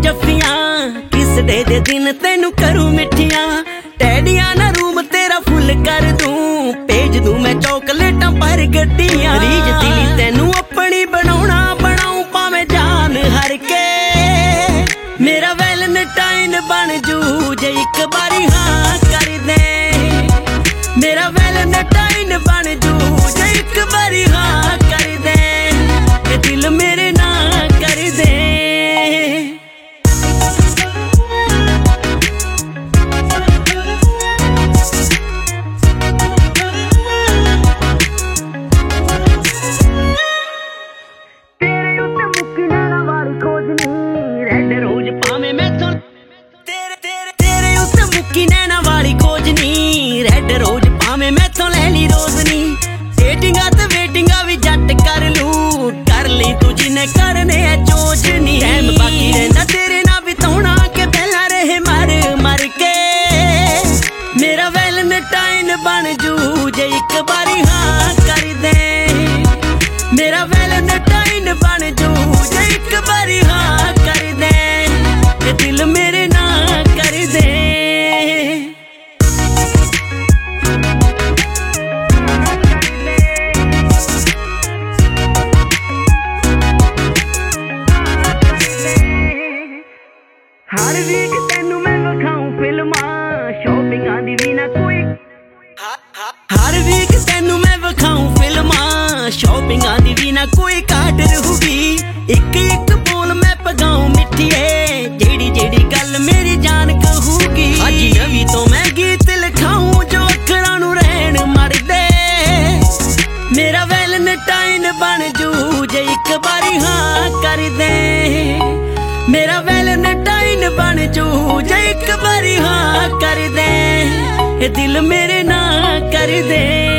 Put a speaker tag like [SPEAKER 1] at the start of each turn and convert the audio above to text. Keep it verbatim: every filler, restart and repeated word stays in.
[SPEAKER 1] जफियां किस day they दिन तेनू करूं मिठियां डैडिया ना रूम तेरा फुल कर दूं भेज दूं मैं चॉकलेटां पर गड्डियां रीज दिली तेनू अपनी बनाउणा बनाऊं भावें जान हर के मेरा वैलेंटाइन बन जू जे एक बारी हाँ कर दे मेरा वैलेंटाइन बन जू जे एक बारी हाँ कर दे ये दिल मेरे ना कर दे मुक्की नैना वाली खोजनी रेड रोज भावें मैथों ले ली रोजनी डेटिंगा ते वेटिंगा भी जट कर लू कर ली तू जिन्हें करने है चोजनी टाइम बाकी रहना तेरे ना बिताउणा के पहला रहे मर मर के मेरा वैलेंटाइन बन जू जे एक बारी हाँ कर दे मेरा वैलेंटाइन बन जू जे एक बारी हाँ कर दे ये दिल मेरे ना कर दे हर वीक तेनू मैं विखाऊं फिल्मां शॉपिंगां दी भी ना कोई हर वीक तेनू मैं विखाऊं फिल्मां शॉपिंगां दी भी ना कोई काट रहूगी एक एक बोल मैं पगाऊं मिठिए जेड़ी जेड़ी गल मेरी जान कहूगी अज नवी तो मैं गीत लिखाऊं जो अखरां नू रहन मर दे मेरा वैलेंटाइन बन जू जे एक बारी हाँ कर दे मेरा वैलेंटाइन बन जू जे एक बारी हाँ कर दे ये दिल मेरे ना कर दे।